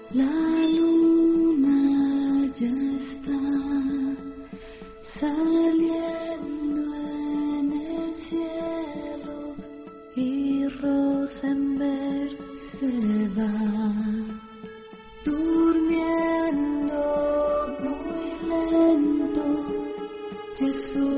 La luna ya está saliendo en el cielo y Rosenberg se va durmiendo muy lento. Jesús